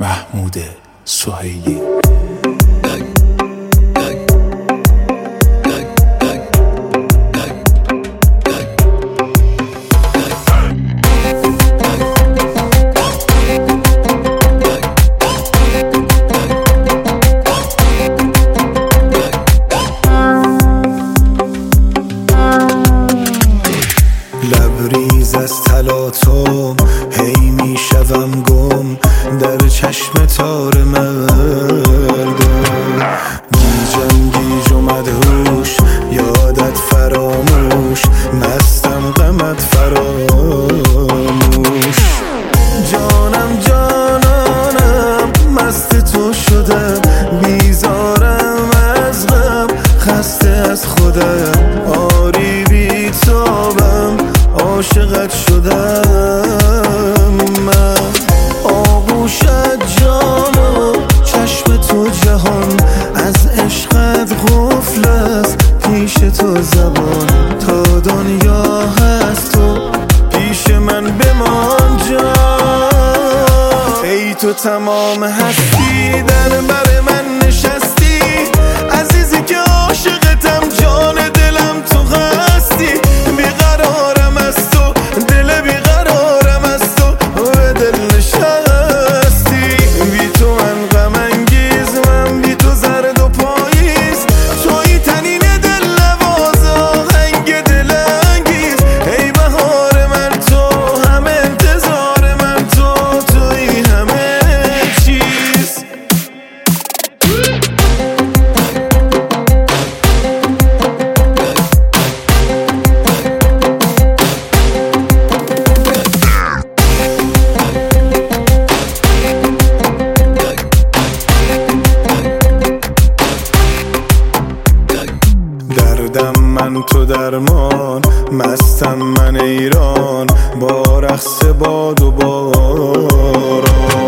محمود سهیلی. لبریز از تلاطم هی میشوم گم در چشم تار مردم. گیجم گیج و مدهوش، یادت فراموش، مستم غمت فراموش. جانم جانانم مست تو شدم، بیزارم از غم، خسته از خودم، آری بی تابم، عاشقت شدم. من آغوشت جان و چشم تو جهان، از عشقت قفل است پیش تو زبان. تا دنیا هست تو پیش من بمان جان. ای تو تمام هستی در بر من نشستی، عزیزی که عاشقتم، جان دلم تو هستی. بیقرارم از تو، دل بیقرارم از تو، به دل نشستی. بی تو من غم انگیز، من بی تو زرد و پاییز. توی تنین دل نواز، آهنگ دل انگیز. ای بهار من تو، همه انتظار من تو، توی همه چیز. دردم من تو درمان، مستم من ایران، با رقص باد و باران.